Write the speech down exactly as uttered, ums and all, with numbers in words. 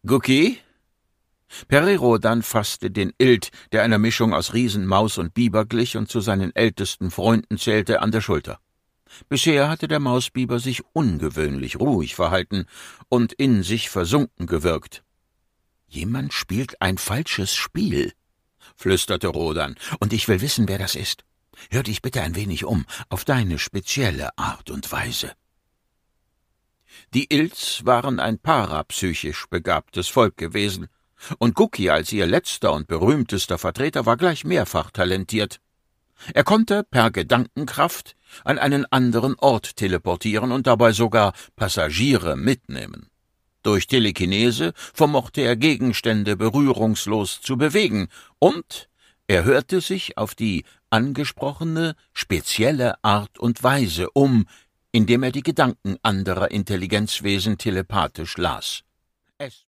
Gucki?« Perirodan fasste den Ilt, der einer Mischung aus Riesen, Maus und Biber glich und zu seinen ältesten Freunden zählte, an der Schulter. Bisher hatte der Mausbiber sich ungewöhnlich ruhig verhalten und in sich versunken gewirkt. »Jemand spielt ein falsches Spiel«, flüsterte Rodan, »und ich will wissen, wer das ist. Hör dich bitte ein wenig um, auf deine spezielle Art und Weise.« Die Ilts waren ein parapsychisch begabtes Volk gewesen, und Gucki als ihr letzter und berühmtester Vertreter war gleich mehrfach talentiert. Er konnte per Gedankenkraft an einen anderen Ort teleportieren und dabei sogar Passagiere mitnehmen. Durch Telekinese vermochte er Gegenstände berührungslos zu bewegen, und er hörte sich auf die angesprochene spezielle Art und Weise um, indem er die Gedanken anderer Intelligenzwesen telepathisch las. Es